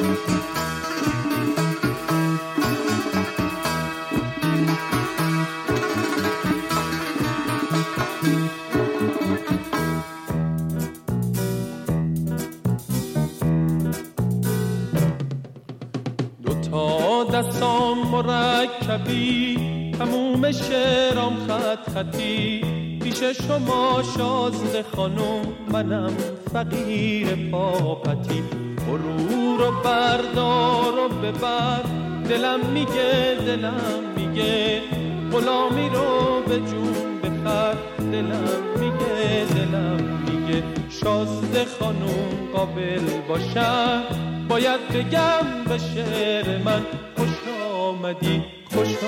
دستام مرکبی تموم شعرام خط خطی پیش شما شازده خانم منم فقیر پاپتی برو رو بردار و ببر دلم میگه غلامی رو به جون بخر دلم میگه شازده خانم قابل باشم باید بگم به شعر من خوش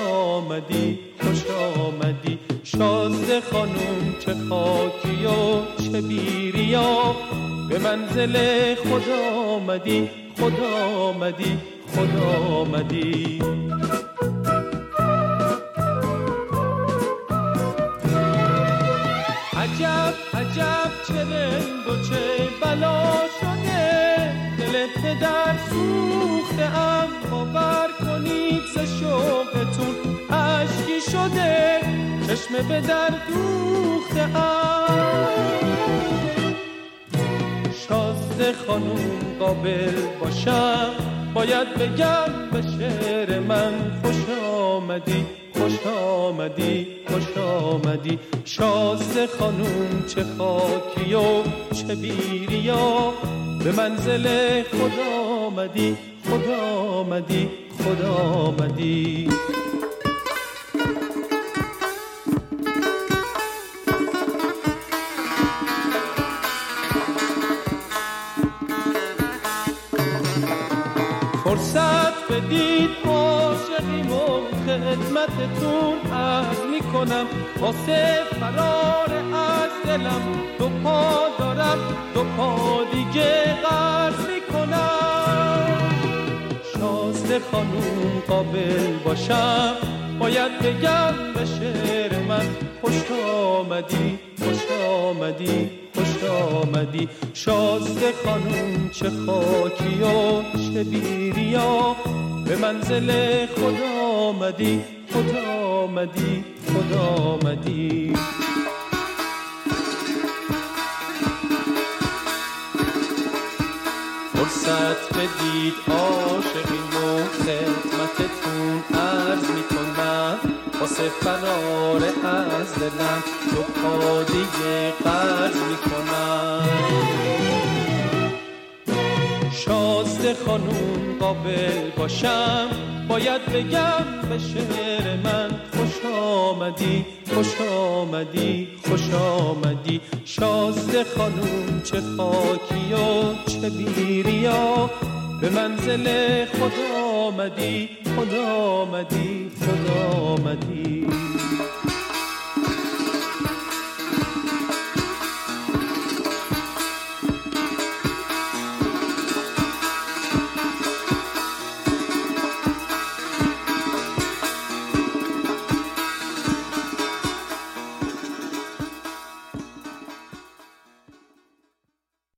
آمدی شازده خانم چه خاکی و چه بیریا به منزل خود آمدی عجب چه رنگ و چه بلا شده دل پدر سوخته ام باور کنید ز شوقتون اشکی شده چشم به در دوخته ام شازده خانوم قابل باشم باید بگم به شعر من خوش آمدی شازده خانوم چه خاکی و چه بیریا به منزل خود آمدی فرصت بدید عاشقیم و خدمتتون عرض میکنم واسه فرار از دلم دو پا دارم دو پا دیگه قرض میکنم شازده خانوم قابل باشم باید بگم به شعر من خوش آمدی شازده خانوم چه خاکی و چه بیریا به منزل خود آمدی فرصت بدید عاشقین و خدمتتون عرض میکنم واسه فرار از دلم دو پا دیگه قرض میکنم شازده خانوم قابل باشم باید بگم به شعر من خوش آمدی شازده خانوم چه خاکی و چه بیریا به منزل خود آمدی